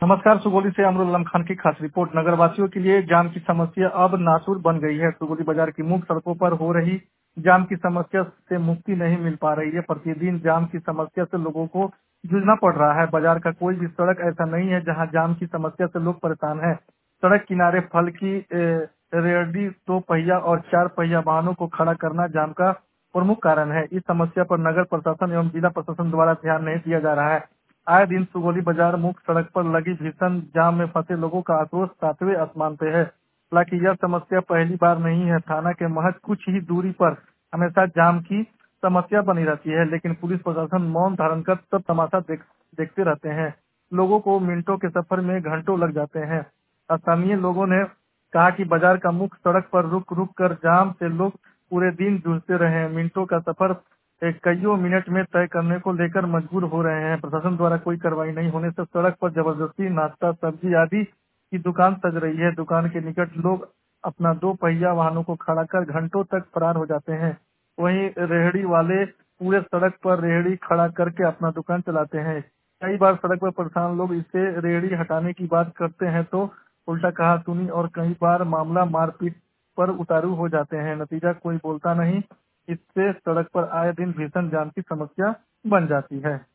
नमस्कार। सुगोली से अमरुल आलम खान की खास रिपोर्ट। नगरवासियों के लिए जाम की समस्या अब नासूर बन गई है। सुगोली बाजार की मुख्य सड़कों पर हो रही जाम की समस्या से मुक्ति नहीं मिल पा रही है। प्रतिदिन जाम की समस्या से लोगों को जूझना पड़ रहा है। बाजार का कोई भी सड़क ऐसा नहीं है जहां जाम की समस्या से लोग परेशान हैं। सड़क किनारे फल की रेहड़ी, दो पहिया और चार पहिया वाहनों को खड़ा करना जाम का प्रमुख कारण है। इस समस्या पर नगर प्रशासन एवं जिला प्रशासन द्वारा ध्यान नहीं दिया जा रहा है। आए दिन सुगोली बाजार मुख्य सड़क पर लगी भीषण जाम में फंसे लोगों का आक्रोश सातवें आसमान पे है। हालांकि यह समस्या पहली बार नहीं है। थाना के महज कुछ ही दूरी पर हमेशा जाम की समस्या बनी रहती है, लेकिन पुलिस प्रशासन मौन धारण कर सब तमाशा देखते रहते हैं। लोगों को मिनटों के सफर में घंटों लग जाते हैं। स्थानीय लोगों ने कहा कि बाजार का मुख्य सड़क पर रुक रुक कर जाम से लोग पूरे दिन जूझते रहे हैं। मिनटों का सफर कईयों मिनट में तय करने को लेकर मजबूर हो रहे हैं। प्रशासन द्वारा कोई कार्रवाई नहीं होने से सड़क पर जबरदस्ती नाश्ता, सब्जी आदि की दुकान सज रही है। दुकान के निकट लोग अपना दो पहिया वाहनों को खड़ा कर घंटों तक फरार हो जाते हैं। वहीं रेहड़ी वाले पूरे सड़क पर रेहड़ी खड़ा करके अपना दुकान चलाते हैं। कई बार सड़क पर परेशान लोग इससे रेहड़ी हटाने की बात करते हैं तो उल्टा कहा सुनी और कई बार मामला मारपीट पर उतारू हो जाते हैं। नतीजा कोई बोलता नहीं। इससे सड़क पर आए दिन भीषण जाम की समस्या बन जाती है।